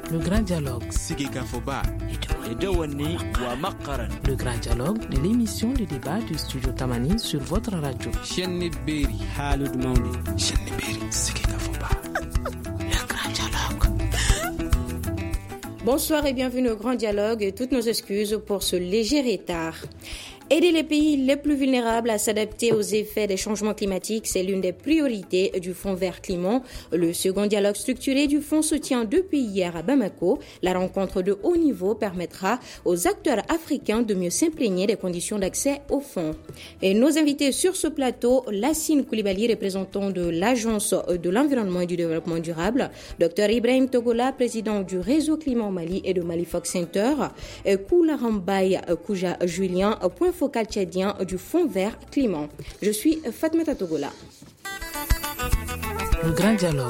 Le grand dialogue. Le grand dialogue de l'émission de débat du studio Tamani sur votre radio. Le grand dialogue. Bonsoir et bienvenue au grand dialogue et toutes nos excuses pour ce léger retard. Aider les pays les plus vulnérables à s'adapter aux effets des changements climatiques, c'est l'une des priorités du Fonds vert climat. Le second dialogue structuré du Fonds se tient depuis hier à Bamako. La rencontre de haut niveau permettra aux acteurs africains de mieux s'imprégner des conditions d'accès au fonds. Et nos invités sur ce plateau, Lassine Koulibaly, représentant de l'Agence de l'environnement et du développement durable, Dr Ibrahim Togola, président du réseau climat au Mali et de Mali Fox Center, et Koularambaye Kouja Julien, point focal tchadien du Fonds vert climat. Je suis Fatmata Togola. Le grand dialogue.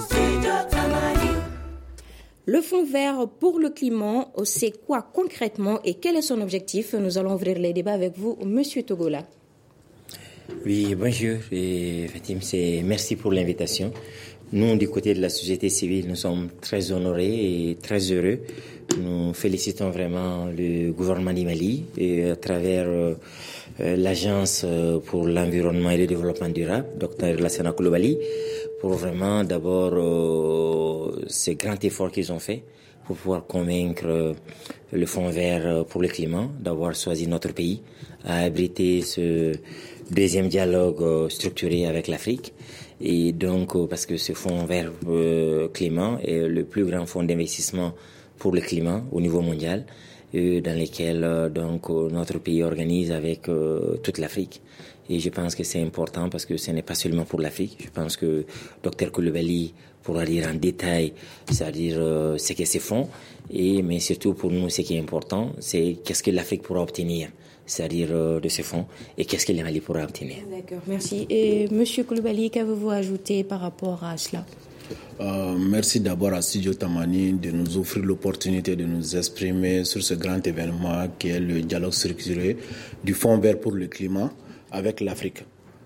Le Fonds vert pour le climat, c'est quoi concrètement et quel est son objectif? Nous allons ouvrir les débats avec vous, Monsieur Togola. Oui, bonjour. Fatim, merci pour l'invitation. Nous, du côté de la société civile, nous sommes très honorés et très heureux. Nous félicitons vraiment le gouvernement du Mali et à travers l'Agence pour l'environnement et le développement durable, Dr Lassina Koulibaly, pour vraiment d'abord ces grands efforts qu'ils ont fait pour pouvoir convaincre le Fonds vert pour le climat d'avoir choisi notre pays à abriter ce deuxième dialogue structuré avec l'Afrique. Et donc, parce que ce Fonds vert climat est le plus grand fonds d'investissement pour le climat au niveau mondial, dans lequel donc notre pays organise avec toute l'Afrique. Et je pense que c'est important parce que ce n'est pas seulement pour l'Afrique. Je pense que Dr Koulibaly pourra dire en détail, c'est-à-dire ce que c'est fonds, mais surtout pour nous, ce qui est important, c'est qu'est-ce que l'Afrique pourra obtenir, c'est-à-dire de ces fonds, et qu'est-ce que le Mali pourra obtenir. D'accord, merci. Et Monsieur Koulibaly, qu'avez-vous ajouté par rapport à cela? Merci d'abord à Studio Tamani de nous offrir l'opportunité de nous exprimer sur ce grand événement qui est le dialogue structuré du Fonds vert pour le climat avec l'Afrique.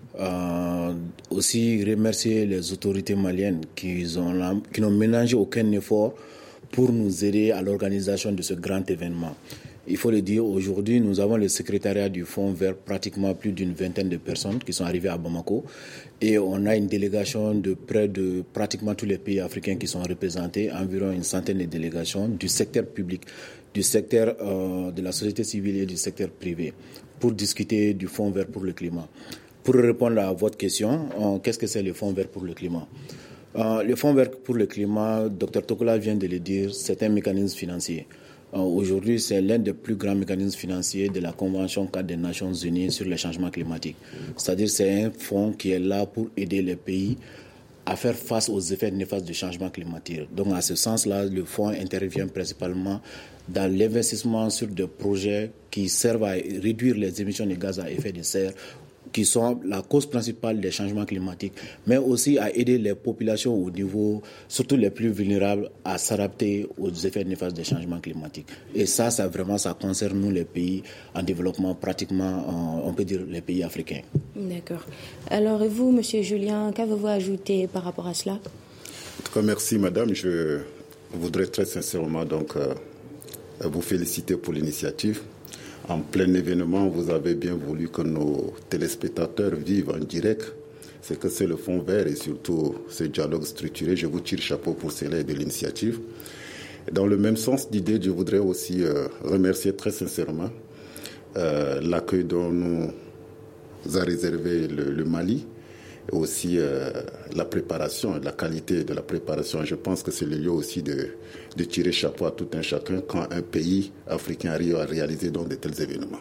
Aussi remercier les autorités maliennes qui n'ont ménagé aucun effort pour nous aider à l'organisation de ce grand événement. Il faut le dire, aujourd'hui, nous avons le secrétariat du Fonds vert, pratiquement plus d'une vingtaine de personnes qui sont arrivées à Bamako. Et on a une délégation de près de pratiquement tous les pays africains qui sont représentés, environ une centaine de délégations du secteur public, du secteur de la société civile et du secteur privé, pour discuter du Fonds vert pour le climat. Pour répondre à votre question, qu'est-ce que c'est le Fonds vert pour le climat? Le Fonds vert pour le climat, Dr Togola vient de le dire, c'est un mécanisme financier. Aujourd'hui, c'est l'un des plus grands mécanismes financiers de la Convention cadre des Nations Unies sur le changement climatique. C'est-à-dire c'est un fonds qui est là pour aider les pays à faire face aux effets néfastes du changement climatique. Donc, à ce sens-là, le fonds intervient principalement dans l'investissement sur des projets qui servent à réduire les émissions de gaz à effet de serre, qui sont la cause principale des changements climatiques, mais aussi à aider les populations au niveau, surtout les plus vulnérables, à s'adapter aux effets néfastes des changements climatiques. Et ça concerne nous, les pays en développement, pratiquement, on peut dire les pays africains. D'accord. Alors, et vous, Monsieur Julien, qu'avez-vous ajouté par rapport à cela? En tout cas, merci, Madame. Je voudrais très sincèrement vous féliciter pour l'initiative. En plein événement, vous avez bien voulu que nos téléspectateurs vivent en direct. C'est que c'est le Fonds vert et surtout ce dialogue structuré. Je vous tire chapeau pour cela et de l'initiative. Dans le même sens d'idée, je voudrais aussi remercier très sincèrement l'accueil dont nous a réservé le Mali, et aussi la préparation, la qualité de la préparation. Je pense que c'est le lieu aussi de tirer chapeau à tout un chacun quand un pays africain arrive à réaliser donc de tels événements.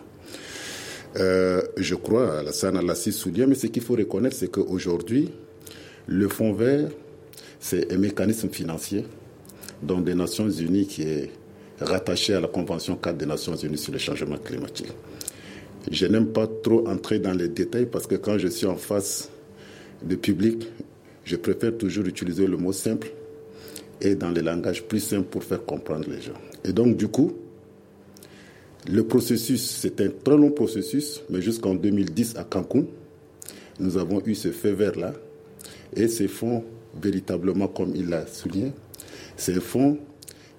Je crois, Alassane Alassi souligne, mais ce qu'il faut reconnaître, c'est qu'aujourd'hui, le Fonds vert, c'est un mécanisme financier dont des Nations Unies qui est rattaché à la Convention cadre des Nations Unies sur le changement climatique. Je n'aime pas trop entrer dans les détails parce que quand je suis en face de public, je préfère toujours utiliser le mot simple et dans le langage plus simple pour faire comprendre les gens. Et donc, du coup, le processus, c'est un très long processus, mais jusqu'en 2010 à Cancun, nous avons eu ce feu vert-là. Et ces fonds, véritablement, comme il l'a souligné, c'est un fonds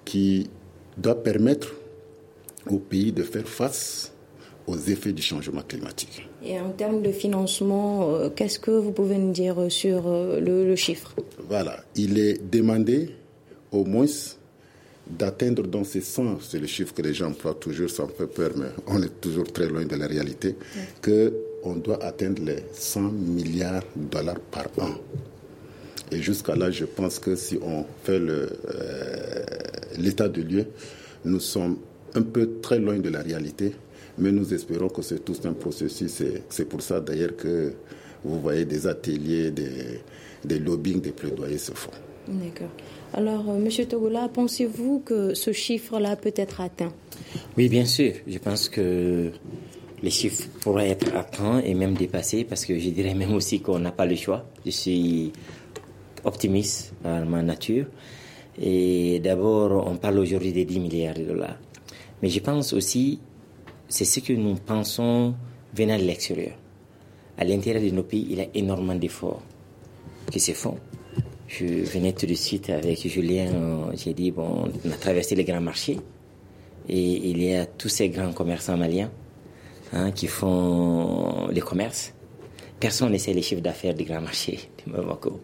qui doit permettre au pays de faire face aux effets du changement climatique. Et en termes de financement, qu'est-ce que vous pouvez nous dire sur le chiffre? Voilà, il est demandé au moins d'atteindre dans ces 100, c'est le chiffre que les gens emploient toujours, ça me fait peur, mais on est toujours très loin de la réalité, qu'on doit atteindre les 100 milliards de dollars par an. Et jusqu'à là, je pense que si on fait l'état de lieu, nous sommes un peu très loin de la réalité, mais nous espérons que c'est tout un processus. C'est pour ça d'ailleurs que vous voyez des ateliers, des lobbying, des plaidoyers se font. D'accord. Alors, M. Togola, pensez-vous que ce chiffre-là peut être atteint? Oui, bien sûr. Je pense que les chiffres pourraient être atteints et même dépassés, parce que je dirais même aussi qu'on n'a pas le choix. Je suis optimiste par ma nature. Et d'abord, on parle aujourd'hui des 10 milliards de dollars. Mais je pense aussi, c'est ce que nous pensons venant de l'extérieur. À l'intérieur de nos pays, il y a énormément d'efforts qui se font. Je venais tout de suite avec Julien, j'ai dit, bon, on a traversé les grands marchés et il y a tous ces grands commerçants maliens qui font le commerce. Personne ne sait les chiffres d'affaires des grands marchés de Bamako.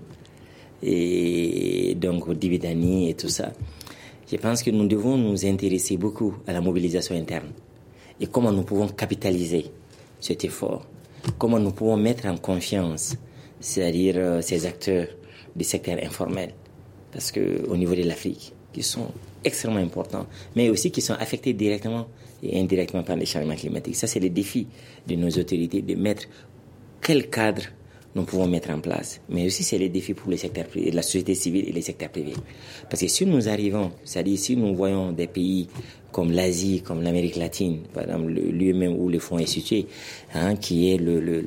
Et donc, Dibidani et tout ça. Je pense que nous devons nous intéresser beaucoup à la mobilisation interne et comment nous pouvons capitaliser cet effort, comment nous pouvons mettre en confiance, c'est-à-dire ces acteurs du secteur informel, parce qu'au niveau de l'Afrique, qui sont extrêmement importants, mais aussi qui sont affectés directement et indirectement par les changements climatiques. Ça, c'est le défi de nos autorités, de mettre quel cadre nous pouvons mettre en place. Mais aussi, c'est le défi pour les secteurs privés, la société civile et les secteurs privés. Parce que si nous arrivons, c'est-à-dire si nous voyons des pays comme l'Asie, comme l'Amérique latine, par exemple, lieu même où le fonds est situé, qui est le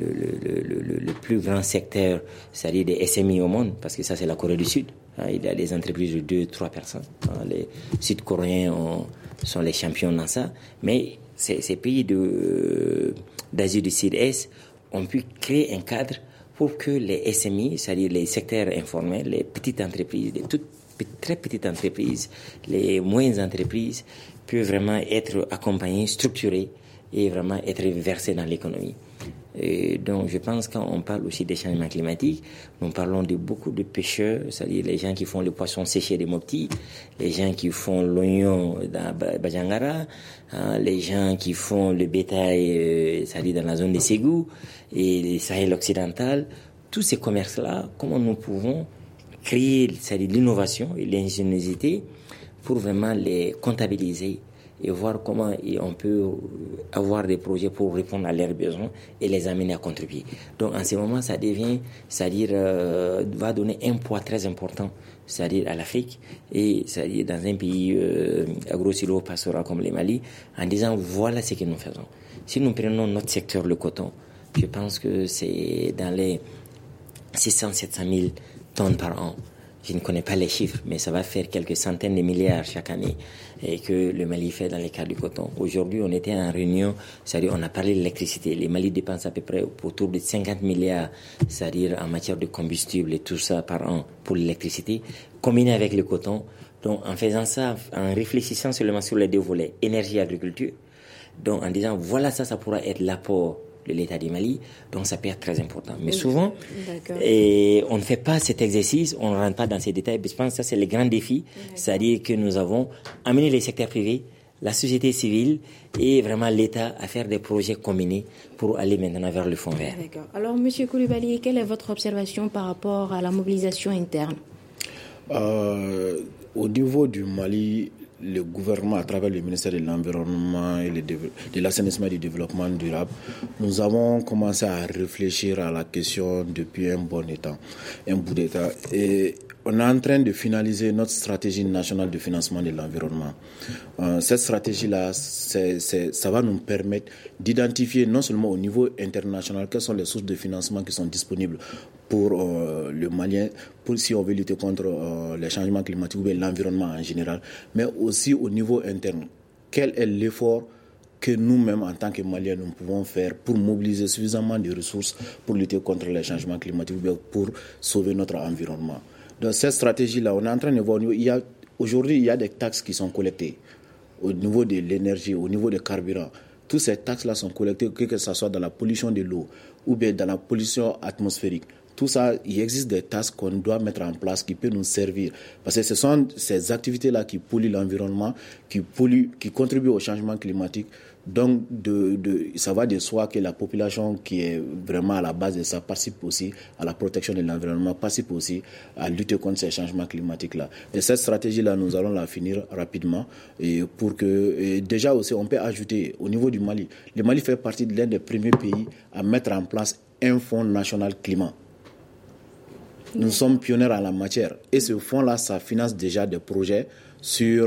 plus grand secteur, c'est-à-dire des SMI au monde, parce que ça, c'est la Corée du Sud. Il y a des entreprises de 2-3 personnes. Les Sud-Coréens sont les champions dans ça. Mais ces pays d'Asie du Sud-Est ont pu créer un cadre pour que les SMI, c'est-à-dire les secteurs informels, les petites entreprises, les toutes très petites entreprises, les moyennes entreprises, peuvent vraiment être accompagnées, structurées et vraiment être versées dans l'économie. Et donc, je pense quand on parle aussi des changements climatiques, nous parlons de beaucoup de pêcheurs, c'est-à-dire les gens qui font le poisson séché des Mopti, les gens qui font l'oignon dans Bajangara, les gens qui font le bétail, c'est-à-dire dans la zone des Ségou et le Sahel occidental. Tous ces commerces-là, comment nous pouvons créer, c'est-à-dire l'innovation et l'ingéniosité pour vraiment les comptabiliser et voir comment on peut avoir des projets pour répondre à leurs besoins et les amener à contribuer. Donc en ce moment, ça devient, c'est-à-dire va donner un poids très important, c'est-à-dire à l'Afrique et c'est-à-dire dans un pays agro-silo-pastoral comme le Mali, en disant voilà ce que nous faisons. Si nous prenons notre secteur, le coton, je pense que c'est dans les 600-700 000 tonnes par an. Je ne connais pas les chiffres, mais ça va faire quelques centaines de milliards chaque année et que le Mali fait dans les cas du coton. Aujourd'hui, on était en réunion, c'est-à-dire on a parlé de l'électricité. Le Mali dépense à peu près autour de 50 milliards, c'est-à-dire en matière de combustible et tout ça par an pour l'électricité, combiné avec le coton. Donc en faisant ça, en réfléchissant seulement sur les deux volets, énergie et agriculture, donc en disant voilà ça pourra être l'apport de l'État du Mali, donc ça peut être très important. Mais souvent, on ne fait pas cet exercice, on ne rentre pas dans ces détails. Je pense que ça, c'est le grand défi, c'est-à-dire que nous avons amené les secteurs privés, la société civile et vraiment l'État à faire des projets combinés pour aller maintenant vers le fonds vert. D'accord. Alors, M. Koulibaly, quelle est votre observation par rapport à la mobilisation interne? Au niveau du Mali, le gouvernement, à travers le ministère de l'Environnement et de l'Assainissement et du Développement durable, nous avons commencé à réfléchir à la question depuis un bout d'état. Et on est en train de finaliser notre stratégie nationale de financement de l'environnement. Cette stratégie-là, ça va nous permettre d'identifier non seulement au niveau international quelles sont les sources de financement qui sont disponibles pour le Malien, si on veut lutter contre les changements climatiques ou bien l'environnement en général, mais aussi au niveau interne. Quel est l'effort que nous-mêmes, en tant que Maliens, nous pouvons faire pour mobiliser suffisamment de ressources pour lutter contre les changements climatiques ou bien pour sauver notre environnement. Dans cette stratégie-là, on est en train de voir, il y a Aujourd'hui, il y a des taxes qui sont collectées au niveau de l'énergie, au niveau des carburants. Toutes ces taxes-là sont collectées, que ce soit dans la pollution de l'eau ou bien dans la pollution atmosphérique. Tout ça, il existe des taxes qu'on doit mettre en place qui peuvent nous servir. Parce que ce sont ces activités-là qui polluent l'environnement, qui contribuent au changement climatique. Donc, ça va de soi que la population qui est vraiment à la base de ça participe aussi à la protection de l'environnement, participe aussi à lutter contre ces changements climatiques-là. Et cette stratégie-là, nous allons la finir rapidement. Et déjà aussi, on peut ajouter au niveau du Mali. Le Mali fait partie de l'un des premiers pays à mettre en place un fonds national climat. Nous sommes pionniers en la matière. Et ce fonds-là, ça finance déjà des projets sur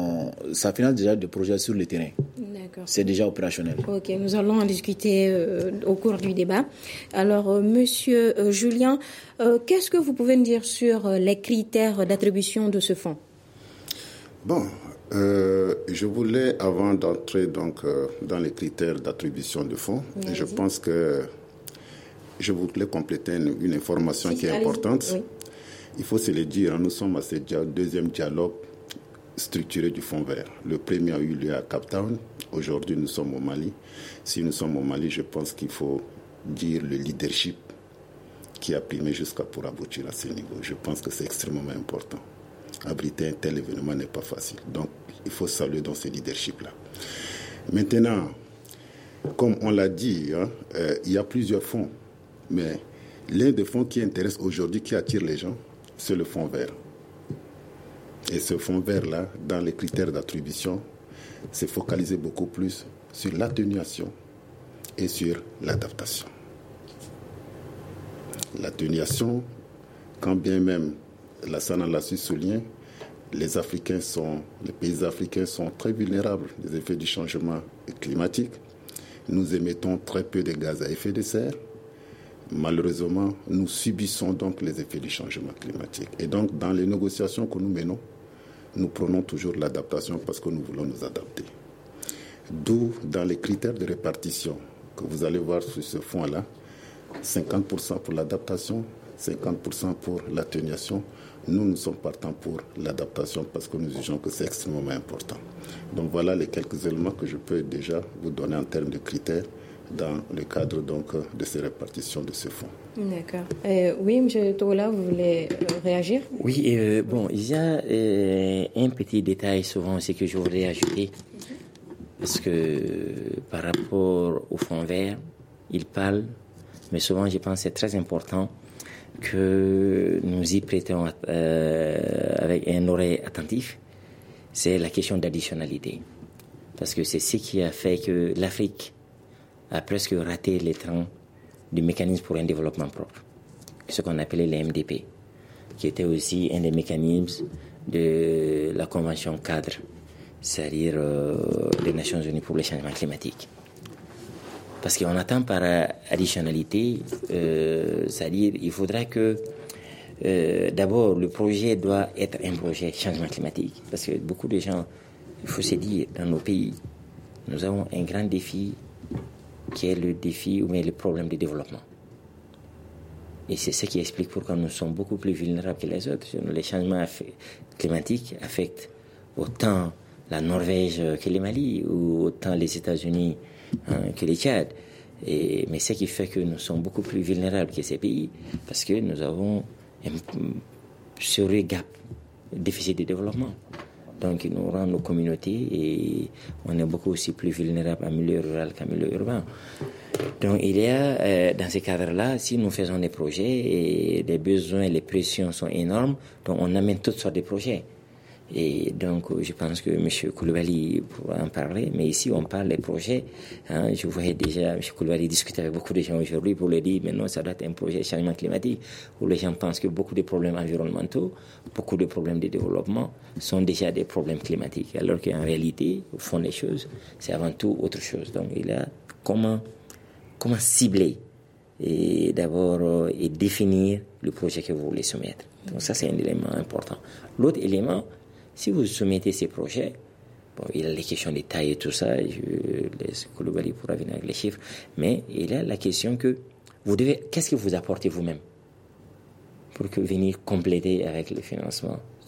le terrain. D'accord. C'est déjà opérationnel. Ok, nous allons en discuter au cours du débat. Alors, Monsieur Julien, qu'est-ce que vous pouvez nous dire sur les critères d'attribution de ce fonds? Bon, je voulais, avant d'entrer dans les critères d'attribution de fonds, je pense que je voulais compléter une information qui est importante. Oui. Il faut se le dire, nous sommes à ce deuxième dialogue structuré du Fonds vert. Le premier a eu lieu à Cape Town. Aujourd'hui, nous sommes au Mali. Si nous sommes au Mali, je pense qu'il faut dire le leadership qui a primé jusqu'à pour aboutir à ce niveau. Je pense que c'est extrêmement important. Abriter un tel événement n'est pas facile. Donc, il faut saluer dans ce leadership-là. Maintenant, comme on l'a dit, il y a plusieurs fonds. Mais l'un des fonds qui intéresse aujourd'hui, qui attire les gens, c'est le fonds vert. Et ce fonds vert-là, dans les critères d'attribution, s'est focalisé beaucoup plus sur l'atténuation et sur l'adaptation. L'atténuation, quand bien même la SANA l'a su souligner, les pays africains sont très vulnérables aux effets du changement climatique. Nous émettons très peu de gaz à effet de serre. Malheureusement, nous subissons donc les effets du changement climatique. Et donc, dans les négociations que nous menons, nous prenons toujours l'adaptation parce que nous voulons nous adapter. D'où, dans les critères de répartition que vous allez voir sur ce fonds-là, 50% pour l'adaptation, 50% pour l'atténuation. Nous sommes partants pour l'adaptation parce que nous jugeons que c'est extrêmement important. Donc voilà les quelques éléments que je peux déjà vous donner en termes de critères dans le cadre donc de ces répartitions de ce fonds. D'accord. Oui, M. Togola, vous voulez réagir? Oui, il y a un petit détail souvent aussi que je voudrais ajouter, parce que par rapport au fonds vert, il parle, mais souvent je pense que c'est très important que nous y prêtons avec un oreille attentif, c'est la question d'additionnalité. Parce que c'est ce qui a fait que l'Afrique a presque raté les trains du mécanisme pour un développement propre, ce qu'on appelait les MDP, qui était aussi un des mécanismes de la Convention cadre, c'est-à-dire des Nations Unies pour le changement climatique. Parce qu'on attend par additionnalité, c'est-à-dire il faudra que d'abord le projet doit être un projet changement climatique, parce que beaucoup de gens, il faut se dire, dans nos pays, nous avons un grand défi qui est le défi ou bien le problème du développement. Et c'est ce qui explique pourquoi nous sommes beaucoup plus vulnérables que les autres. Les changements climatiques affectent autant la Norvège que le Mali, ou autant les États-Unis que les Tchad. Mais ce qui fait que nous sommes beaucoup plus vulnérables que ces pays, parce que nous avons un sérieux gap, déficit de développement. Donc, il nous rend nos communautés et on est beaucoup aussi plus vulnérable en milieu rural qu'en milieu urbain. Donc, il y a, dans ces cadres-là, si nous faisons des projets et les besoins, les pressions sont énormes, donc on amène toutes sortes de projets. Et donc, je pense que M. Koulibaly pourra en parler, mais ici, on parle des projets. Je voyais déjà M. Koulibaly discuter avec beaucoup de gens aujourd'hui pour leur dire, mais non, ça doit être un projet de changement climatique, où les gens pensent que beaucoup de problèmes environnementaux, beaucoup de problèmes de développement sont déjà des problèmes climatiques, alors qu'en réalité, au fond des choses, c'est avant tout autre chose. Donc, il y a comment cibler et d'abord et définir le projet que vous voulez soumettre. Donc, ça, c'est un élément important. L'autre élément, si vous soumettez ces projets, il y a les questions de taille et tout ça, je laisse Koulibaly pour venir avec les chiffres, mais il y a la question que qu'est-ce que vous apportez vous-même pour venir compléter avec le financement?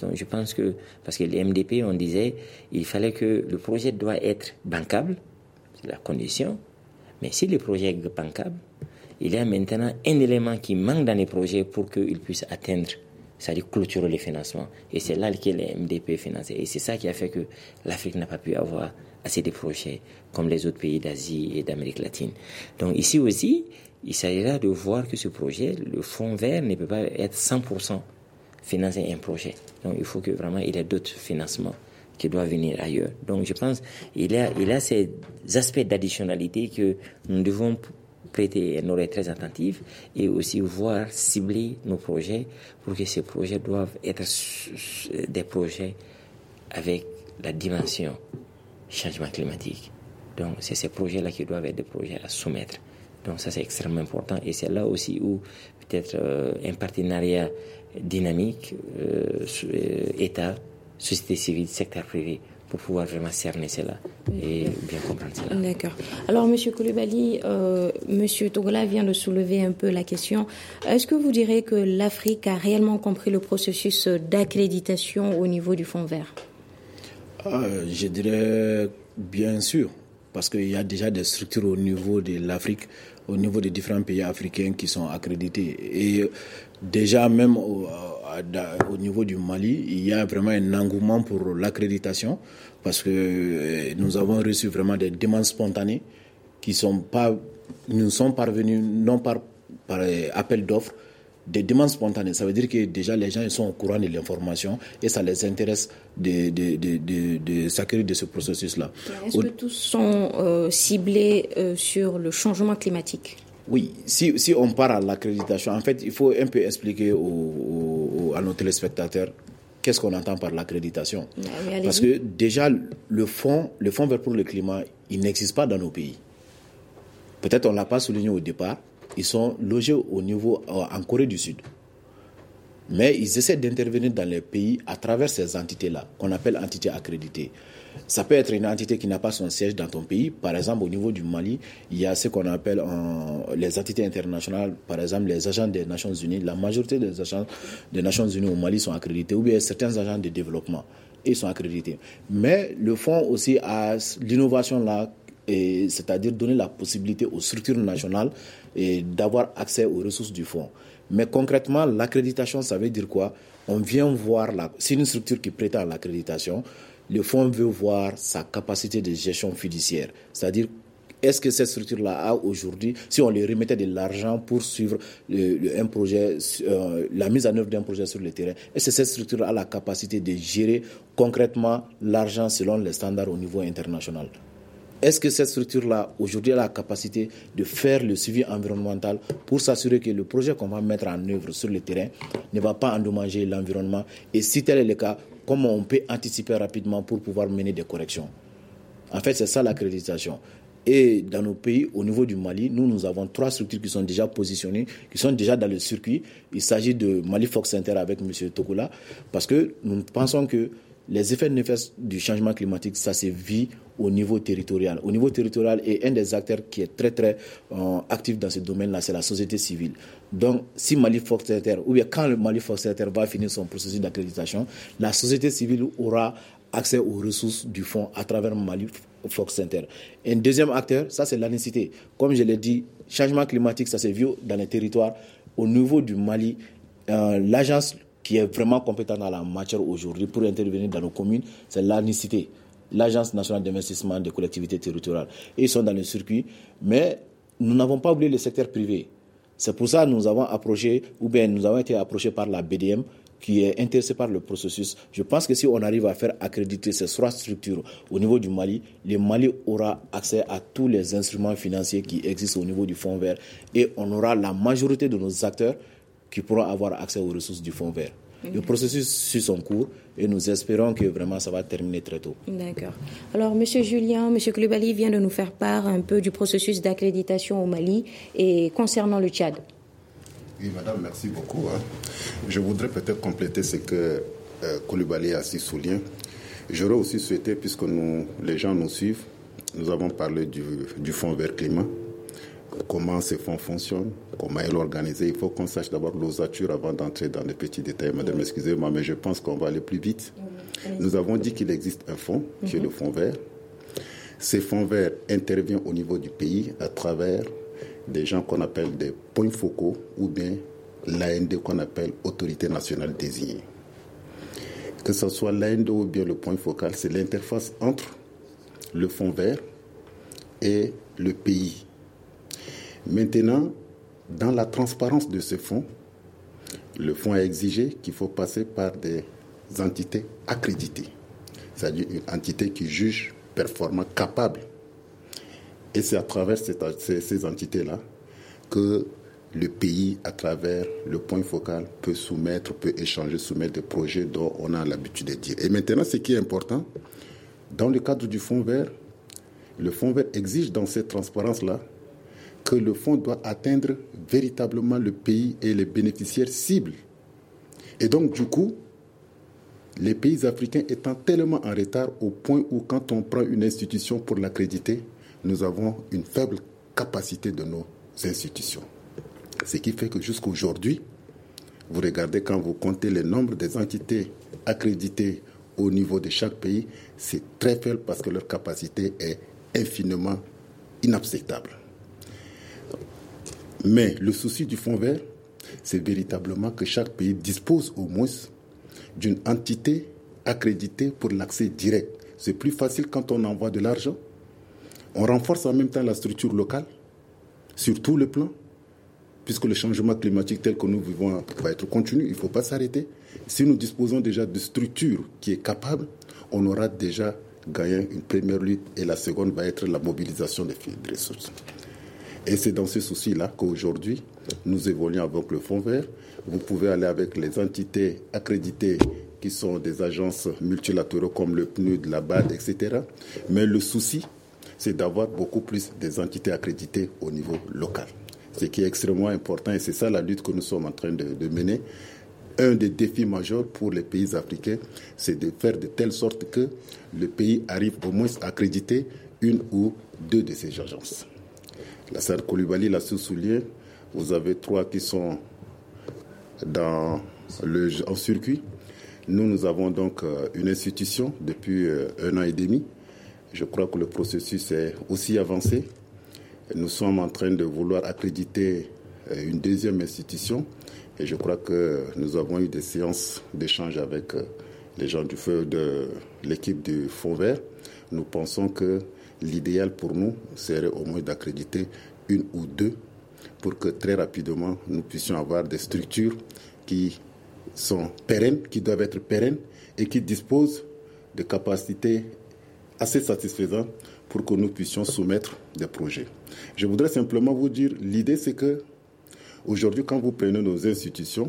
Donc je pense que, parce que les MDP, on disait, il fallait que le projet doit être bancable, c'est la condition, mais si le projet est bancable, il y a maintenant un élément qui manque dans les projets pour qu'ils puissent atteindre, c'est-à-dire clôturer les financements. Et c'est là que les MDP financent. Et c'est ça qui a fait que l'Afrique n'a pas pu avoir assez de projets comme les autres pays d'Asie et d'Amérique latine. Donc ici aussi, il s'agira de voir que ce projet, le fonds vert, ne peut pas être 100% financer un projet. Donc il faut que vraiment il y ait d'autres financements qui doivent venir ailleurs. Donc je pense qu'il y a ces aspects d'additionnalité que nous devons prêter une oreille très attentive et aussi voir cibler nos projets pour que ces projets doivent être des projets avec la dimension changement climatique. Donc c'est ces projets-là qui doivent être des projets à soumettre. Donc ça c'est extrêmement important et c'est là aussi où peut-être un partenariat dynamique, État, société civile, secteur privé, pour pouvoir vraiment cerner cela et bien comprendre cela. D'accord. Alors, M. Coulibaly, M. Togola vient de soulever un peu la question. Est-ce que vous direz que l'Afrique a réellement compris le processus d'accréditation au niveau du Fonds vert? Je dirais bien sûr, parce qu'il y a déjà des structures au niveau de l'Afrique, au niveau des différents pays africains qui sont accrédités. Et déjà même au niveau du Mali, il y a vraiment un engouement pour l'accréditation parce que nous avons reçu vraiment des demandes spontanées qui nous sont parvenues non par appel d'offres, des demandes spontanées. Ça veut dire que déjà les gens ils sont au courant de l'information et ça les intéresse de s'acquérir de ce processus-là. Est-ce que tous sont ciblés sur le changement climatique? Oui, si on part à l'accréditation, en fait, il faut un peu expliquer à nos téléspectateurs qu'est-ce qu'on entend par l'accréditation. Parce que déjà, le fonds vert pour le climat, il n'existe pas dans nos pays. Peut-être on ne l'a pas souligné au départ. Ils sont logés au niveau en Corée du Sud. Mais ils essaient d'intervenir dans les pays à travers ces entités-là, qu'on appelle entités accréditées. Ça peut être une entité qui n'a pas son siège dans ton pays. Par exemple, au niveau du Mali, il y a ce qu'on appelle les entités internationales, par exemple les agents des Nations Unies. La majorité des agents des Nations Unies au Mali sont accrédités, ou bien certains agents de développement, ils sont accrédités. Mais le fonds aussi a l'innovation là, c'est-à-dire donner la possibilité aux structures nationales d'avoir accès aux ressources du fonds. Mais concrètement, l'accréditation, ça veut dire quoi? On vient voir, c'est une structure qui prétend à l'accréditation. Le fonds veut voir sa capacité de gestion fiduciaire. C'est-à-dire, est-ce que cette structure-là a aujourd'hui, si on lui remettait de l'argent pour suivre un projet, la mise en œuvre d'un projet sur le terrain, est-ce que cette structure a la capacité de gérer concrètement l'argent selon les standards au niveau international? Est-ce que cette structure-là, aujourd'hui, a la capacité de faire le suivi environnemental pour s'assurer que le projet qu'on va mettre en œuvre sur le terrain ne va pas endommager l'environnement? Et si tel est le cas, comment on peut anticiper rapidement pour pouvoir mener des corrections? En fait, c'est ça l'accréditation. Et dans nos pays, au niveau du Mali, nous avons 3 structures qui sont déjà positionnées, qui sont déjà dans le circuit. Il s'agit de Mali Fox Center avec M. Togola, parce que nous pensons que les effets néfastes du changement climatique, ça se vit au niveau territorial. Au niveau territorial, et un des acteurs qui est très très actif dans ce domaine-là, c'est la société civile. Donc, si Mali Fox Center, ou bien quand le Mali Fox Center va finir son processus d'accréditation, la société civile aura accès aux ressources du fonds à travers Mali Fox Center. Un deuxième acteur, ça c'est l'ANICIT. Comme je l'ai dit, changement climatique, ça se vit dans les territoires. Au niveau du Mali, l'agence qui est vraiment compétente dans la matière aujourd'hui pour intervenir dans nos communes, c'est l'ANICIT, l'Agence nationale d'investissement des collectivités territoriales. Et ils sont dans le circuit, mais nous n'avons pas oublié le secteur privé. C'est pour ça que nous avons été approchés par la BDM, qui est intéressée par le processus. Je pense que si on arrive à faire accréditer ces 3 structures au niveau du Mali, le Mali aura accès à tous les instruments financiers qui existent au niveau du Fonds vert et on aura la majorité de nos acteurs qui pourront avoir accès aux ressources du Fonds vert. Le processus suit son cours et nous espérons que vraiment ça va terminer très tôt. D'accord. Alors, M. Julien, M. Coulibaly vient de nous faire part un peu du processus d'accréditation au Mali et concernant le Tchad. Oui, madame, merci beaucoup. Je voudrais peut-être compléter ce que Coulibaly a si souligné. J'aurais aussi souhaité, puisque les gens nous suivent, nous avons parlé du Fonds vert climat. comment ces fonds fonctionnent, comment ils sont organisés. Il faut qu'on sache d'abord l'ossature avant d'entrer dans les petits détails. Madame, excusez-moi, mais je pense qu'on va aller plus vite. Nous avons dit qu'il existe un fonds, qui est le fonds vert. Ces fonds verts interviennent au niveau du pays à travers des gens qu'on appelle des points focaux ou bien l'AND qu'on appelle Autorité nationale désignée. Que ce soit l'AND ou bien le point focal, c'est l'interface entre le fonds vert et le pays. Maintenant, dans la transparence de ce fonds, le fonds a exigé qu'il faut passer par des entités accréditées, c'est-à-dire une entité qui juge performant, capable. Et c'est à travers ces entités-là que le pays, à travers le point focal, peut échanger, soumettre des projets dont on a l'habitude de dire. Et maintenant, ce qui est important, dans le cadre du fonds vert, le fonds vert exige dans cette transparence-là que le fonds doit atteindre véritablement le pays et les bénéficiaires cibles. Et donc, du coup, les pays africains étant tellement en retard au point où quand on prend une institution pour l'accréditer, nous avons une faible capacité de nos institutions. Ce qui fait que jusqu'à aujourd'hui, vous regardez quand vous comptez le nombre des entités accréditées au niveau de chaque pays, c'est très faible parce que leur capacité est infiniment inacceptable. Mais le souci du fonds vert, c'est véritablement que chaque pays dispose au moins d'une entité accréditée pour l'accès direct. C'est plus facile quand on envoie de l'argent. On renforce en même temps la structure locale sur tous les plans, puisque le changement climatique tel que nous vivons va être continu, il ne faut pas s'arrêter. Si nous disposons déjà de structures qui est capable, on aura déjà gagné une première lutte et la seconde va être la mobilisation des ressources. Et c'est dans ce souci-là qu'aujourd'hui, nous évoluons avec le fonds vert. Vous pouvez aller avec les entités accréditées qui sont des agences multilatérales comme le PNUD, la BAD, etc. Mais le souci, c'est d'avoir beaucoup plus des entités accréditées au niveau local. Ce qui est extrêmement important et c'est ça la lutte que nous sommes en train de mener. Un des défis majeurs pour les pays africains, c'est de faire de telle sorte que le pays arrive au moins à accréditer une ou deux de ces agences. La Sœur Coulibaly l'a souligné, vous avez 3 qui sont en circuit. Nous avons donc une institution depuis 1 an et demi. Je crois que le processus est aussi avancé. Nous sommes en train de vouloir accréditer une deuxième institution et je crois que nous avons eu des séances d'échange avec les gens de l'équipe du Fonds Vert. Nous pensons que l'idéal pour nous serait au moins d'accréditer 1 ou 2 pour que très rapidement nous puissions avoir des structures qui sont pérennes, qui doivent être pérennes et qui disposent de capacités assez satisfaisantes pour que nous puissions soumettre des projets. Je voudrais simplement vous dire, l'idée c'est que aujourd'hui quand vous prenez nos institutions,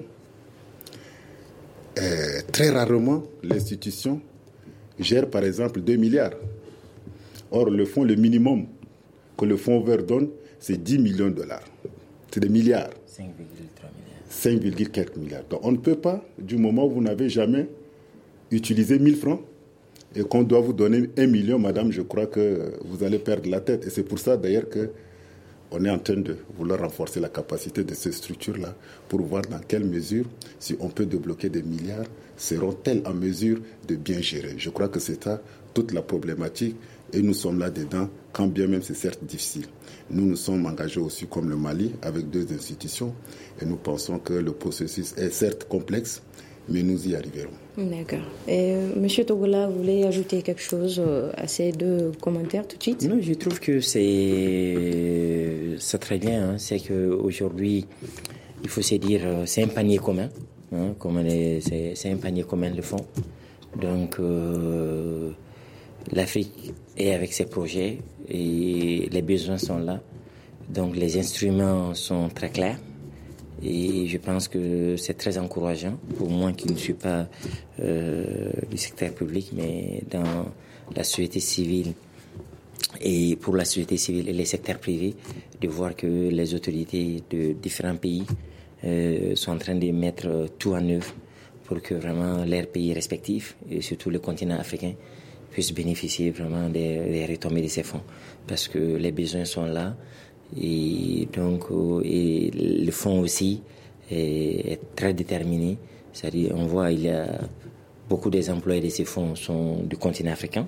très rarement l'institution gère par exemple 2 milliards. Or le minimum que le Fonds vert donne, c'est 10 millions de dollars. C'est des milliards. 5, quelques milliards. Donc on ne peut pas, du moment où vous n'avez jamais utilisé 1000 francs, et qu'on doit vous donner 1 million, madame, je crois que vous allez perdre la tête. Et c'est pour ça, d'ailleurs, qu'on est en train de vouloir renforcer la capacité de ces structures-là pour voir dans quelle mesure, si on peut débloquer des milliards, seront-elles en mesure de bien gérer. Je crois que c'est ça toute la problématique et nous sommes là-dedans, quand bien même c'est certes difficile. Nous sommes engagés aussi comme le Mali avec 2 institutions et nous pensons que le processus est certes complexe, mais nous y arriverons. D'accord. Monsieur Togola, vous voulez ajouter quelque chose à ces 2 commentaires tout de suite? Non, je trouve que c'est très bien. Hein. C'est qu'aujourd'hui, il faut se dire, c'est un panier commun. Hein, c'est un panier commun, le fonds. Donc, l'Afrique est avec ses projets et les besoins sont là. Donc, les instruments sont très clairs. Et je pense que c'est très encourageant, pour moi qui ne suis pas du secteur public, mais dans la société civile et pour la société civile et les secteurs privés, de voir que les autorités de différents pays sont en train de mettre tout en œuvre pour que vraiment leurs pays respectifs, et surtout le continent africain, puissent bénéficier vraiment des retombées de ces fonds. Parce que les besoins sont là. Et donc, et le fonds aussi est très déterminé. C'est-à-dire, on voit, il y a beaucoup des employés de ces fonds sont du continent africain,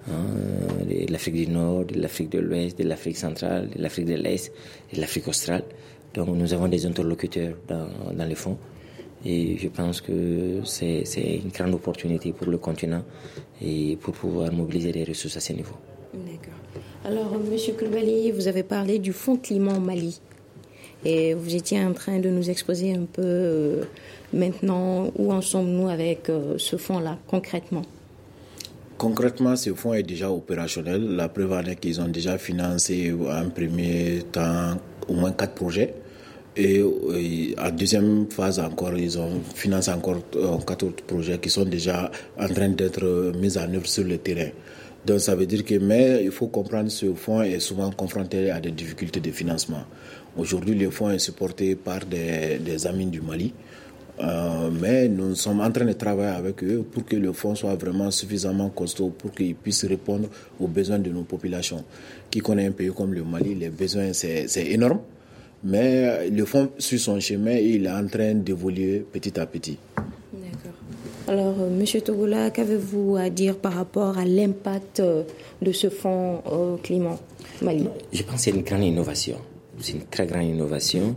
de l'Afrique du Nord, de l'Afrique de l'Ouest, de l'Afrique centrale, de l'Afrique de l'Est et de l'Afrique australe. Donc, nous avons des interlocuteurs dans les fonds. Et je pense que c'est une grande opportunité pour le continent et pour pouvoir mobiliser des ressources à ce niveau. D'accord. Alors, M. Coulibaly, vous avez parlé du Fonds climat au Mali. Et vous étiez en train de nous exposer un peu maintenant où en sommes-nous avec ce fonds-là, concrètement. Concrètement, ce fonds est déjà opérationnel. La preuve en est qu'ils ont déjà financé en premier temps au moins 4 projets. Et en deuxième phase encore, ils ont financé encore 4 autres projets qui sont déjà en train d'être mis en œuvre sur le terrain. Donc ça veut dire que, mais il faut comprendre que ce fonds est souvent confronté à des difficultés de financement. Aujourd'hui, le fonds est supporté par des amis du Mali. Mais nous sommes en train de travailler avec eux pour que le fonds soit vraiment suffisamment costaud pour qu'il puisse répondre aux besoins de nos populations. Qui connaît un pays comme le Mali, les besoins c'est énorme. Mais le fonds suit son chemin et il est en train d'évoluer petit à petit. D'accord. Alors, M. Togola, qu'avez-vous à dire par rapport à l'impact de ce fonds climat Mali? Je pense que c'est une grande innovation. C'est une très grande innovation.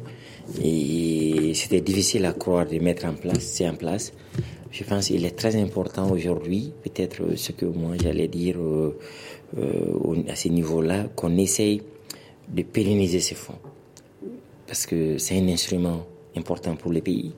Et c'était difficile à croire de mettre en place. C'est en place. Je pense qu'il est très important aujourd'hui, peut-être ce que moi j'allais dire à ce niveau-là, qu'on essaye de pérenniser ces fonds. Parce que c'est un instrument important pour les pays.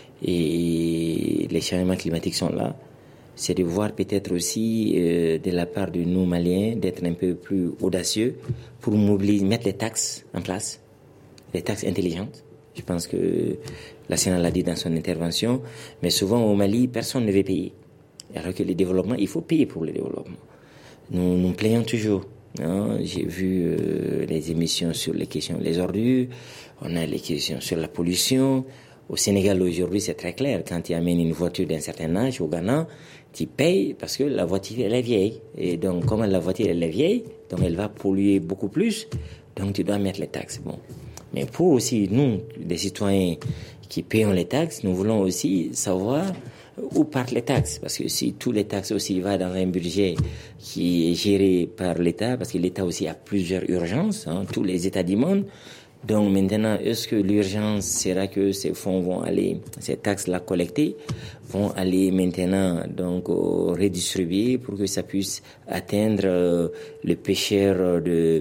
Et les changements climatiques sont là. C'est de voir peut-être aussi de la part de nous Maliens d'être un peu plus audacieux pour mobiliser, mettre les taxes en place, les taxes intelligentes. Je pense que la Sénat l'a dit dans son intervention, mais souvent au Mali, personne ne veut payer. Alors que le développement, il faut payer pour le développement. Nous plaignons toujours. J'ai vu les émissions sur les questions des ordures, on a les questions sur la pollution. Au Sénégal aujourd'hui c'est très clair, quand tu amènes une voiture d'un certain âge au Ghana, tu payes parce que la voiture elle est vieille. Et donc comme la voiture elle est vieille, donc elle va polluer beaucoup plus, donc tu dois mettre les taxes. Bon. Mais pour aussi nous, des citoyens qui payons les taxes, nous voulons aussi savoir où partent les taxes, parce que si tous les taxes aussi vont dans un budget qui est géré par l'État, parce que l'État aussi a plusieurs urgences, tous les États du monde. Donc maintenant, est-ce que l'urgence sera que ces fonds vont aller, ces taxes-là collectées, vont aller maintenant donc redistribuer pour que ça puisse atteindre le pêcheur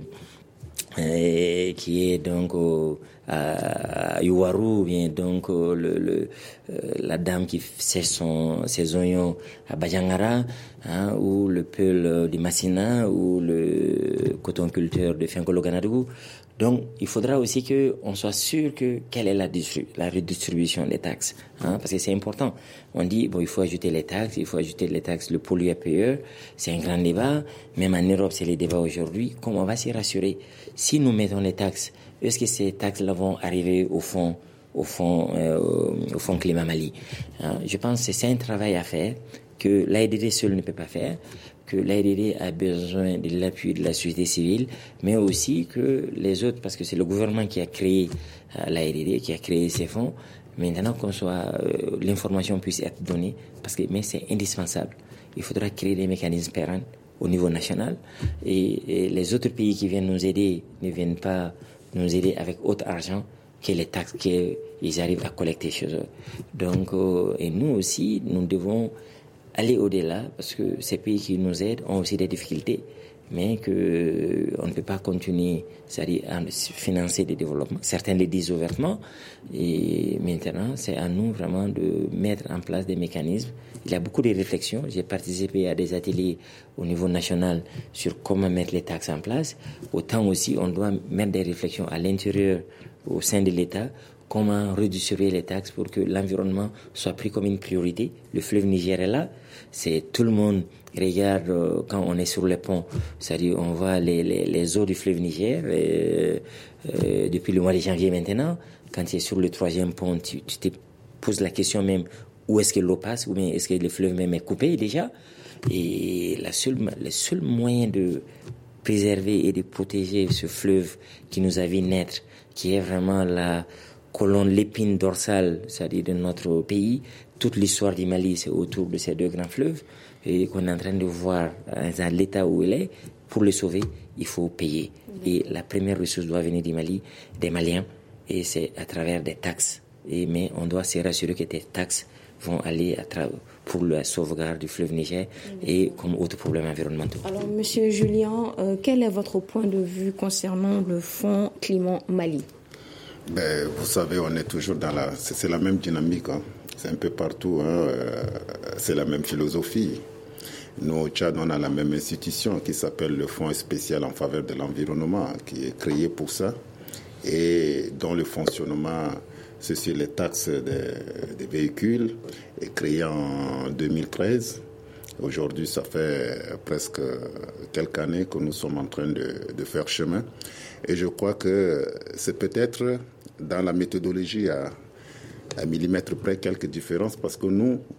qui est donc à Yuwaru, bien donc la dame qui sèche ses oignons à Bajangara, ou le peul du Massina, ou le cotonculteur de Fiankolo-Ganadougou. Donc, il faudra aussi qu'on soit sûr que quelle est la redistribution des taxes, parce que c'est important. On dit, bon, il faut ajouter les taxes, le pollueur-payeur, c'est un grand débat. Même en Europe, c'est le débat aujourd'hui. Comment on va s'y rassurer? Si nous mettons les taxes, est-ce que ces taxes-là vont arriver au fond climat Mali? Je pense que c'est un travail à faire que l'AIDD seul ne peut pas faire, que l'AIDD a besoin de l'appui de la société civile, mais aussi que les autres, parce que c'est le gouvernement qui a créé l'AIDD, qui a créé ces fonds, maintenant l'information puisse être donnée, mais c'est indispensable. Il faudra créer des mécanismes pérennes au niveau national, et les autres pays qui viennent nous aider ne viennent pas nous aider avec autre argent que les taxes qu'ils arrivent à collecter chez eux. Donc, et nous aussi, nous devons aller au-delà, parce que ces pays qui nous aident ont aussi des difficultés, mais on ne peut pas continuer, c'est-à-dire à financer des développements. Certains le disent ouvertement, et maintenant, c'est à nous vraiment de mettre en place des mécanismes. Il y a beaucoup de réflexions. J'ai participé à des ateliers au niveau national sur comment mettre les taxes en place. Autant aussi, on doit mettre des réflexions à l'intérieur, au sein de l'État, comment redistribuer les taxes pour que l'environnement soit pris comme une priorité. Le fleuve Niger est là, tout le monde regarde quand on est sur le pont, c'est-à-dire on voit les eaux du fleuve Niger depuis le mois de janvier maintenant. Quand tu es sur le 3e pont, tu te poses la question même où est-ce que l'eau passe, ou bien est-ce que le fleuve même est coupé déjà. Et le seul moyen de préserver et de protéger ce fleuve qui nous a vu naître, qui est vraiment la colonne, l'épine dorsale, c'est-à-dire de notre pays. Toute l'histoire du Mali, c'est autour de ces deux grands fleuves et qu'on est en train de voir dans l'état où il est. Pour le sauver, il faut payer. Et la première ressource doit venir du Mali, des Maliens, et c'est à travers des taxes. Mais on doit se rassurer que ces taxes vont aller pour la sauvegarde du fleuve Niger et comme autres problèmes environnementaux. Alors, Monsieur Julien, quel est votre point de vue concernant le Fonds Climat Mali? Vous savez, on est toujours c'est la même dynamique. Hein. C'est un peu partout. C'est la même philosophie. Nous, au Tchad, on a la même institution qui s'appelle le Fonds spécial en faveur de l'environnement, qui est créé pour ça et dont le fonctionnement, c'est sur les taxes des véhicules, est créé en 2013. Aujourd'hui, ça fait presque quelques années que nous sommes en train de faire chemin. Et je crois que c'est peut-être dans la méthodologie à millimètre près quelques différences parce que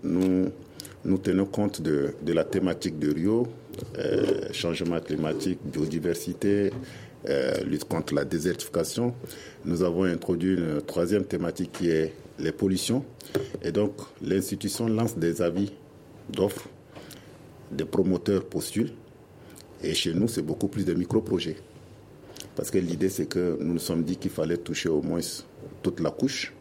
nous tenons compte de la thématique de Rio, changement climatique, biodiversité, lutte contre la désertification. Nous avons introduit une troisième thématique qui est les pollutions. Et donc, l'institution lance des avis d'offres, des promoteurs postulent. Et chez nous, c'est beaucoup plus de micro-projets. Parce que l'idée, c'est que nous nous sommes dit qu'il fallait toucher au moins toute la couche.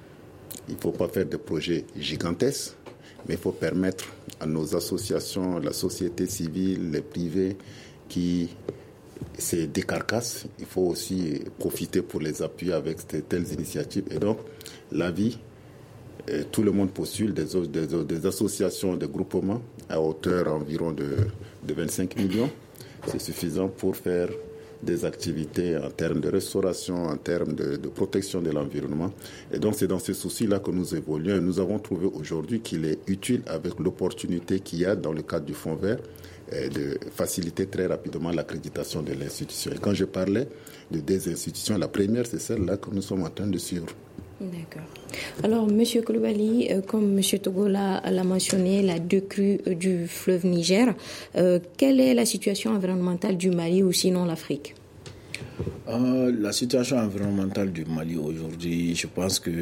Il ne faut pas faire des projets gigantesques, mais il faut permettre à nos associations, la société civile, les privés qui se décarcassent. Il faut aussi profiter pour les appuyer avec telles initiatives. Et donc, l'avis, tout le monde postule, des associations, des groupements à hauteur environ de 25 millions. C'est suffisant pour faire des activités en termes de restauration, en termes de protection de l'environnement. Et donc, c'est dans ce souci-là que nous évoluons. Et nous avons trouvé aujourd'hui qu'il est utile, avec l'opportunité qu'il y a dans le cadre du Fonds vert, de faciliter très rapidement l'accréditation de l'institution. Et quand je parlais de des institutions, la première, c'est celle-là que nous sommes en train de suivre. D'accord. Alors, M. Coulibaly, comme M. Togola l'a mentionné, la décrue du fleuve Niger, quelle est la situation environnementale du Mali ou sinon l'Afrique? La situation environnementale du Mali aujourd'hui, je pense que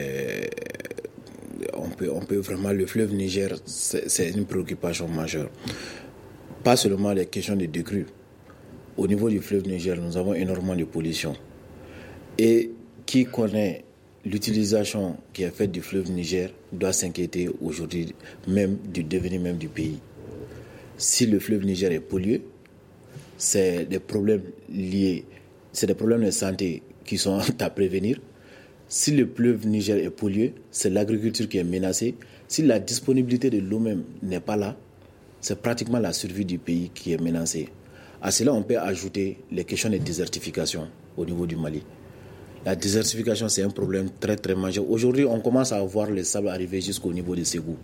on peut vraiment, le fleuve Niger, c'est une préoccupation majeure. Pas seulement les questions de décrue. Au niveau du fleuve Niger, nous avons énormément de pollution. Et qui connaît l'utilisation qui est faite du fleuve Niger doit s'inquiéter aujourd'hui même du devenir même du pays. Si le fleuve Niger est pollué, c'est des problèmes liés, c'est des problèmes de santé qui sont à prévenir. Si le fleuve Niger est pollué, c'est l'agriculture qui est menacée. Si la disponibilité de l'eau même n'est pas là, c'est pratiquement la survie du pays qui est menacée. À cela, on peut ajouter les questions de désertification au niveau du Mali. La désertification, c'est un problème très, très majeur. Aujourd'hui, on commence à voir le sable arriver jusqu'au niveau de Ségou.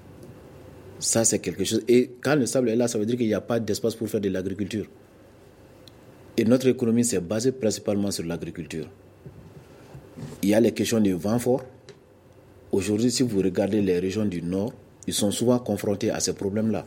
Ça, c'est quelque chose. Et quand le sable est là, ça veut dire qu'il n'y a pas d'espace pour faire de l'agriculture. Et notre économie s'est basée principalement sur l'agriculture. Il y a les questions de vent fort. Aujourd'hui, si vous regardez les régions du Nord, ils sont souvent confrontés à ces problèmes-là.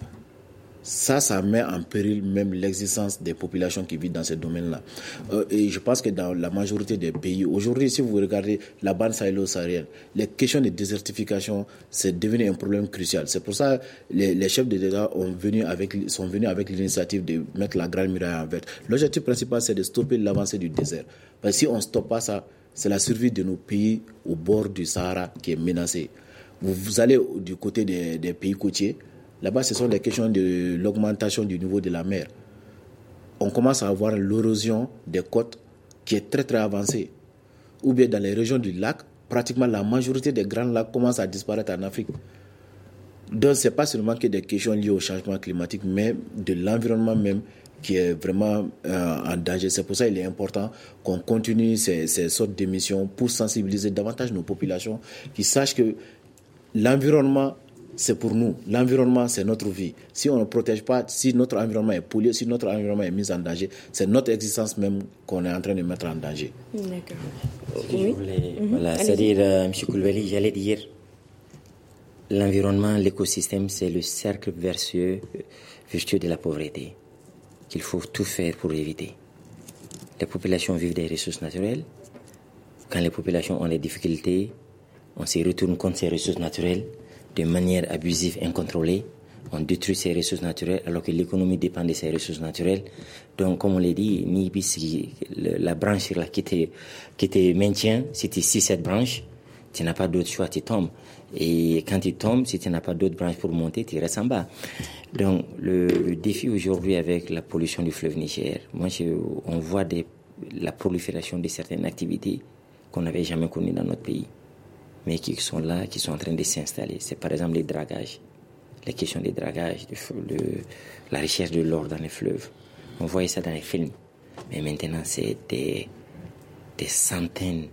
Ça met en péril même l'existence des populations qui vivent dans ces domaines-là. Et je pense que dans la majorité des pays, aujourd'hui, si vous regardez la bande sahélo-saharienne, les questions de désertification, c'est devenu un problème crucial. C'est pour ça que les chefs d'État sont venus avec l'initiative de mettre la Grande Muraille en vert. L'objectif principal, c'est de stopper l'avancée du désert. Parce que si on ne stoppe pas ça, c'est la survie de nos pays au bord du Sahara qui est menacée. Vous allez du côté des pays côtiers. Là-bas, ce sont des questions de l'augmentation du niveau de la mer. On commence à avoir l'érosion des côtes qui est très très avancée. Ou bien dans les régions du lac, pratiquement la majorité des grands lacs commencent à disparaître en Afrique. Donc, ce n'est pas seulement que des questions liées au changement climatique, mais de l'environnement même qui est vraiment en danger. C'est pour ça qu'il est important qu'on continue ces sortes d'émissions pour sensibiliser davantage nos populations qui sachent que l'environnement, c'est pour nous. L'environnement, c'est notre vie. Si on ne protège pas, si notre environnement est pollué, si notre environnement est mis en danger, c'est notre existence même qu'on est en train de mettre en danger. D'accord. Oui. Voilà, c'est-à-dire, M. Coulibaly, j'allais dire, l'environnement, l'écosystème, c'est le cercle vertueux de la pauvreté. qu'il faut tout faire pour éviter. Les populations vivent des ressources naturelles. Quand les populations ont des difficultés, on se retourne contre ces ressources naturelles de manière abusive, incontrôlée. On détruit ces ressources naturelles alors que l'économie dépend de ces ressources naturelles. Donc, comme on l'a dit, la branche qui te maintient, si tu es 6-7 branches, tu n'as pas d'autre choix, tu tombes. Et quand tu tombes, si tu n'as pas d'autres branches pour monter, tu restes en bas. Donc, le défi aujourd'hui avec la pollution du fleuve Niger, on voit la prolifération de certaines activités qu'on n'avait jamais connues dans notre pays, mais qui sont là, qui sont en train de s'installer. C'est par exemple les dragages. Les questions des dragages, la recherche de l'or dans les fleuves. On voyait ça dans les films. Mais maintenant, c'est des centaines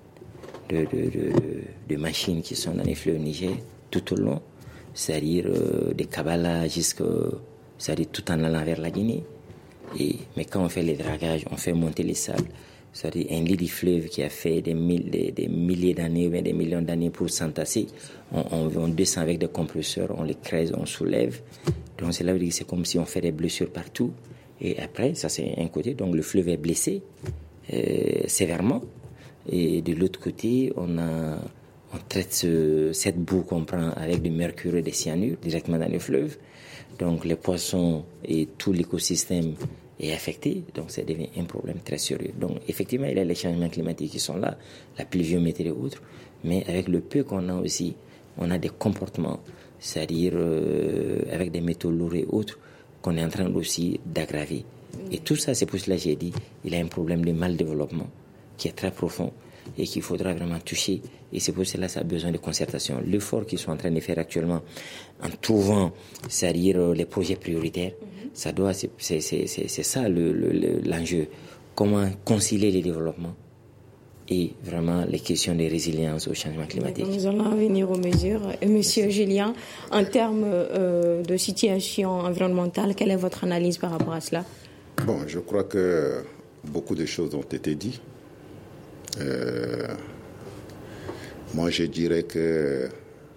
de machines qui sont dans les fleuves Niger tout au long. C'est-à-dire des Kabbalah c'est-à-dire tout en allant vers la Guinée. Mais quand on fait les dragages, on fait monter les sables. C'est-à-dire un lit du fleuve qui a fait des milliers d'années, ou des millions d'années pour s'entasser. On descend avec des compresseurs, on les creuse, on soulève. Donc c'est là où c'est comme si on fait des blessures partout. Et après, ça c'est un côté, donc le fleuve est blessé sévèrement. Et de l'autre côté, on traite cette boue qu'on prend avec du mercure et des cyanures directement dans le fleuve. Donc les poissons et tout l'écosystème est affecté, donc ça devient un problème très sérieux. Donc effectivement, il y a les changements climatiques qui sont là, la pluviométrie et autres, mais avec le peu qu'on a aussi, on a des comportements, c'est-à-dire avec des métaux lourds et autres, qu'on est en train aussi d'aggraver. Et tout ça, c'est pour cela que j'ai dit, il y a un problème de mal-développement qui est très profond et qu'il faudra vraiment toucher. Et c'est pour cela que ça a besoin de concertation. L'effort qu'ils sont en train de faire actuellement, en trouvant, c'est-à-dire les projets prioritaires, c'est ça l'enjeu. Comment concilier les développements et vraiment les questions de résilience au changement climatique. Nous allons venir aux mesures. Monsieur Julien, en termes de situation environnementale, quelle est votre analyse par rapport à cela? Bon, je crois que beaucoup de choses ont été dites. Moi, je dirais que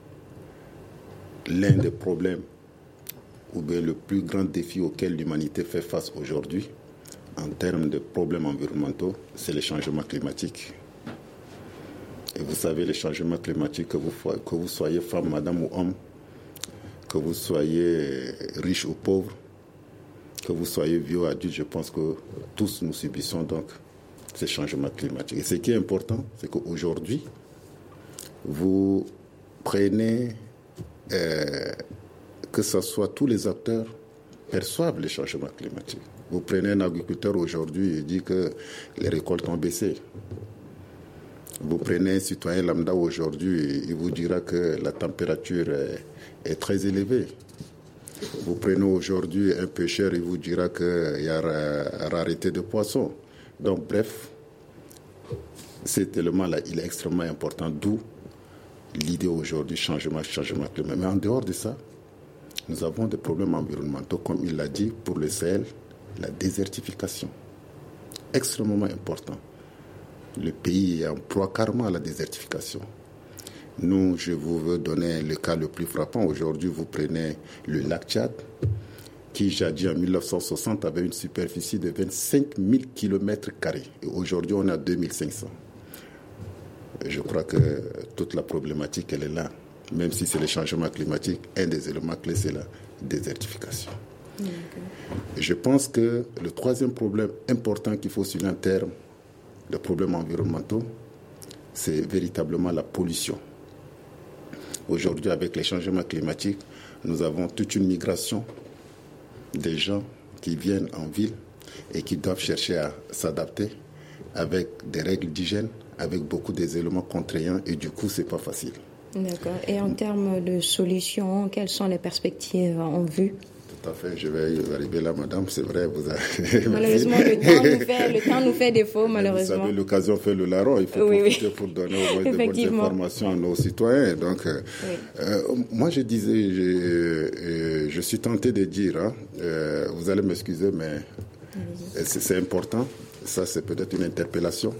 l'un des problèmes ou bien le plus grand défi auquel l'humanité fait face aujourd'hui, en termes de problèmes environnementaux, c'est les changements climatiques. Et vous savez, les changements climatiques, que vous soyez femme, madame ou homme, que vous soyez riche ou pauvre, que vous soyez vieux ou adulte, je pense que tous nous subissons donc ces changements climatiques. Et ce qui est important, c'est qu'aujourd'hui, vous prenez, que ce soit tous les acteurs perçoivent les changements climatiques. Vous prenez un agriculteur aujourd'hui et dit que les récoltes ont baissé. Vous prenez un citoyen lambda aujourd'hui et il vous dira que la température est très élevée. Vous prenez aujourd'hui un pêcheur et il vous dira qu'il y a rareté de poissons. Donc bref, cet élément-là, il est extrêmement important, d'où l'idée aujourd'hui, changement climatique. Mais en dehors de ça, nous avons des problèmes environnementaux, comme il l'a dit, pour le Sahel, la désertification. Extrêmement important. Le pays est en proie carrément à la désertification. Nous, je vous veux donner le cas le plus frappant. Aujourd'hui, vous prenez le lac Tchad, qui jadis en 1960 avait une superficie de 25 000 km². Et aujourd'hui, on est à 2500. Je crois que toute la problématique, elle est là. Même si c'est le changement climatique, un des éléments clés, c'est la désertification. Okay. Je pense que le troisième problème important qu'il faut souligner en termes de problèmes environnementaux, c'est véritablement la pollution. Aujourd'hui, avec les changements climatiques, nous avons toute une migration des gens qui viennent en ville et qui doivent chercher à s'adapter avec des règles d'hygiène, avec beaucoup des éléments contraignants, et du coup, c'est pas facile. D'accord. Et en termes de solutions, quelles sont les perspectives en vue? Tout à fait, je vais y arriver là, madame, c'est vrai. Vous avez... Malheureusement, le temps nous fait défaut, malheureusement. Vous savez, l'occasion fait le larron, il faut profiter pour donner au moins de bonnes informations à nos citoyens. Donc, moi, je disais, je suis tenté de dire, vous allez m'excuser, mais c'est important, ça c'est peut-être une interpellation.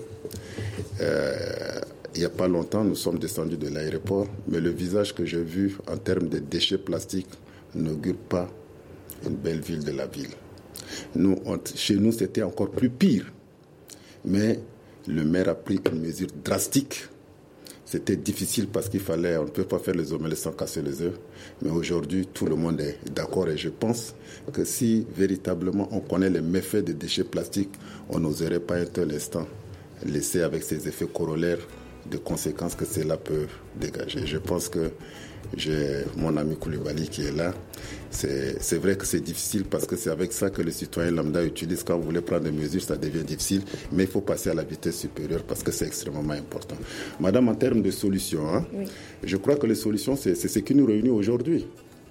Il n'y a pas longtemps, nous sommes descendus de l'aéroport, mais le visage que j'ai vu en termes de déchets plastiques n'augure pas une belle ville de la ville. Chez nous, c'était encore plus pire. Mais le maire a pris une mesure drastique. C'était difficile parce on ne peut pas faire les omelettes sans casser les œufs. Mais aujourd'hui, tout le monde est d'accord et je pense que si véritablement on connaît les méfaits des déchets plastiques, on n'oserait pas un tel instant laisser avec ses effets corollaires de conséquences que cela peut dégager. Je pense que j'ai mon ami Koulibaly qui est là. C'est vrai que c'est difficile parce que c'est avec ça que les citoyens lambda utilisent. Quand vous voulez prendre des mesures, ça devient difficile. Mais il faut passer à la vitesse supérieure parce que c'est extrêmement important. Madame, en termes de solutions, oui. Je crois que les solutions, c'est ce qui nous réunit aujourd'hui.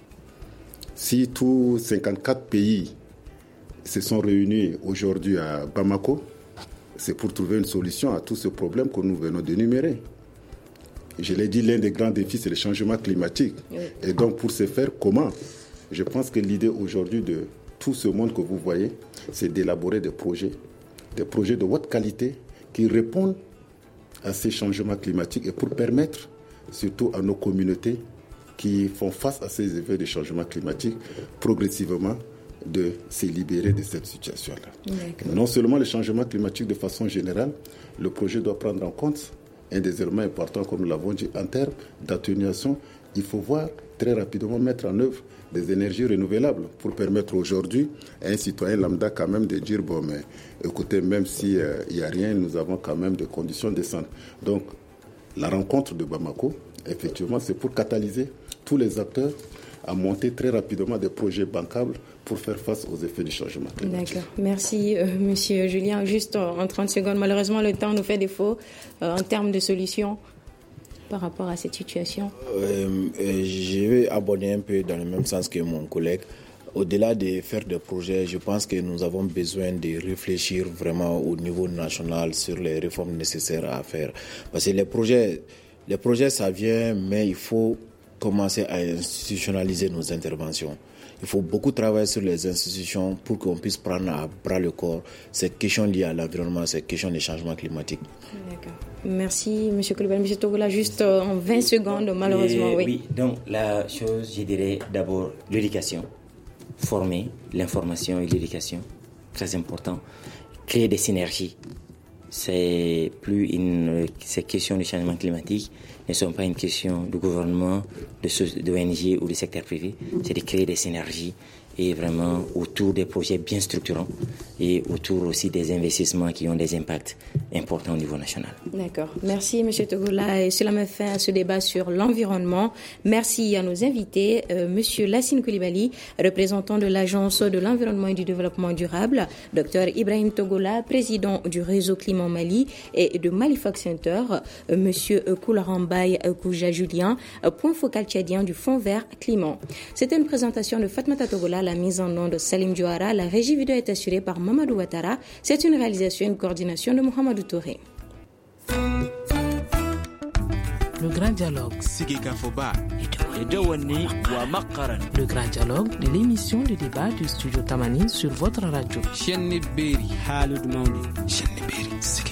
Si tous 54 pays se sont réunis aujourd'hui à Bamako, c'est pour trouver une solution à tout ce problème que nous venons d'énumérer. Je l'ai dit, l'un des grands défis, c'est le changement climatique. Oui. Et donc, pour ce faire, comment ? Je pense que l'idée aujourd'hui de tout ce monde que vous voyez, c'est d'élaborer des projets de haute qualité qui répondent à ces changements climatiques et pour permettre, surtout à nos communautés qui font face à ces effets de changement climatique, progressivement, de se libérer de cette situation-là. D'accord. Non seulement le changement climatique de façon générale, le projet doit prendre en compte un des éléments importants, comme nous l'avons dit, en termes d'atténuation. Il faut voir très rapidement mettre en œuvre des énergies renouvelables pour permettre aujourd'hui à un citoyen lambda quand même de dire, bon, mais écoutez, même s'il n'y a rien, nous avons quand même des conditions décentes. Donc, la rencontre de Bamako, effectivement, c'est pour catalyser tous les acteurs à monter très rapidement des projets bancables pour faire face aux effets du changement climatique. D'accord. Merci, Monsieur Julien. Juste en 30 secondes, malheureusement, le temps nous fait défaut en termes de solutions par rapport à cette situation. Je vais aborder un peu dans le même sens que mon collègue. Au-delà de faire des projets, je pense que nous avons besoin de réfléchir vraiment au niveau national sur les réformes nécessaires à faire. Parce que les projets, ça vient, mais il faut commencer à institutionnaliser nos interventions. Il faut beaucoup travailler sur les institutions pour qu'on puisse prendre à bras le corps ces questions liées à l'environnement, ces questions des changements climatiques. D'accord. Merci, M. Koulibaly. M. Togola, juste en 20 secondes, malheureusement. Oui, donc la chose, je dirais d'abord l'éducation. Former, l'information et l'éducation, très important. Créer des synergies. Ces questions du changement climatique ne sont pas une question du gouvernement, de ONG ou du secteur privé. C'est de créer des synergies et vraiment autour des projets bien structurants et autour aussi des investissements qui ont des impacts importants au niveau national. D'accord. Merci M. Togola. Et cela met fin à ce débat sur l'environnement. Merci à nos invités, M. Lassine Koulibaly, représentant de l'Agence de l'environnement et du développement durable, Dr Ibrahim Togola, président du réseau Climat Mali et de Malifox Center, M. Koularambaye Kouja Julien, point focal tchadien du Fonds vert climat. C'était une présentation de Fatmata Togola, la mise en onde de Salim Diouara. La régie vidéo est assurée par Mamadou Ouattara. C'est une réalisation et une coordination de Mohamedou Touré. Le grand dialogue. Le grand dialogue de l'émission de débat du studio Tamani sur votre radio.